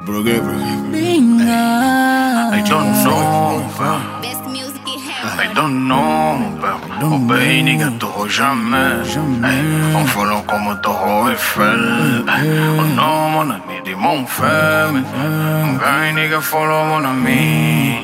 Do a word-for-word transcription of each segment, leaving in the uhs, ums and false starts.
Brugge, brugge. I don't know, pá. Best music in heaven. I don't know, pá. Oh, bem, nigga, torro jamais. On follow como torro Eiffel. Oh, no, mon ami, dis mon frère. Oh, bem, nigga, follow mon ami.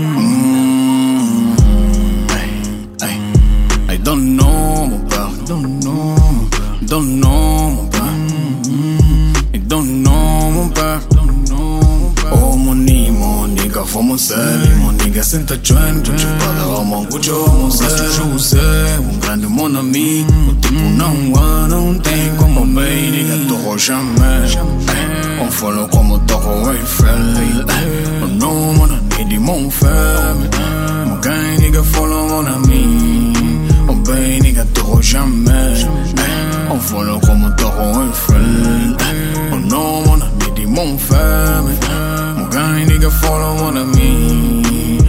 I don't know, mon père. Don't know, don't know, mon père. I don't know, mon père. Oh, mon nigga, mon nigga, faut mon sel. Mon nigga, senta joint, tu parles, mon cucho, mon sel. Je sais, mon grande, mon ami. O tipo não há, não tem como bem, nigga, torro jamais. On follow como torro Eiffel. Oh, no, mon ami, dis mon frère. Mon gars, nigga, follow mon ami. Oh, bem, nigga, torro jamais. On follow como torro Eiffel. Oh, no, mon ami, dis mon frère. Mon gars, nigga, follow mon ami.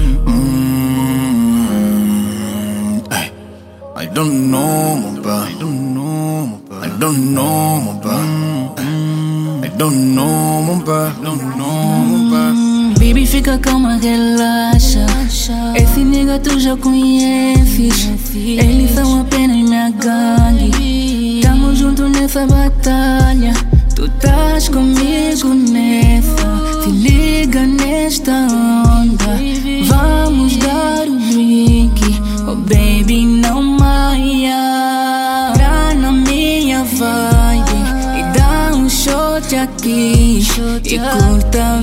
Mm. Hey. I don't know, mon père. I don't know, mon père. I don't know, mon père. I don't know, mon père. I don't know, mon père. Baby, fica calma, relaxa. Esse nigga tu já conheces. Ele são apenas minha gangue. Tamo junto nessa batalha. Tu estás comigo nessa. Se liga nesta onda. Vamos dar o drink. Oh baby, não maia. Pra na minha vibe e dá um shot aqui e curta a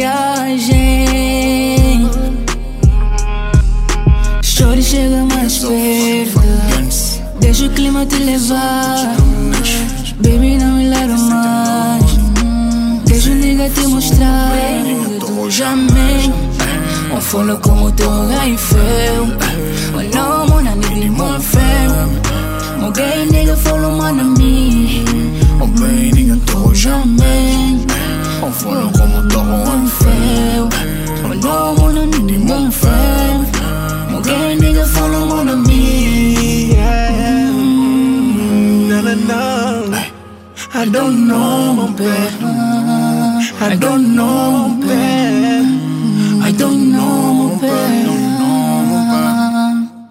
viagem. Chore, chega mais perto. Deixa o clima te levar. Baby, não me leva mais. Deixa o nigga te mostrar. Tu jamais. On follow como torro Eiffel. Oh no, mon ami, dis mon frère. Mon gay nigga follow mon ami. Oh bem, nigga, torro jamais. On follow como torro Eiffel. Oh no, mon ami, dis mon frère. Mon gay nigga follow mon ami. No, no, no. I don't know, mon père. I don't know, babe.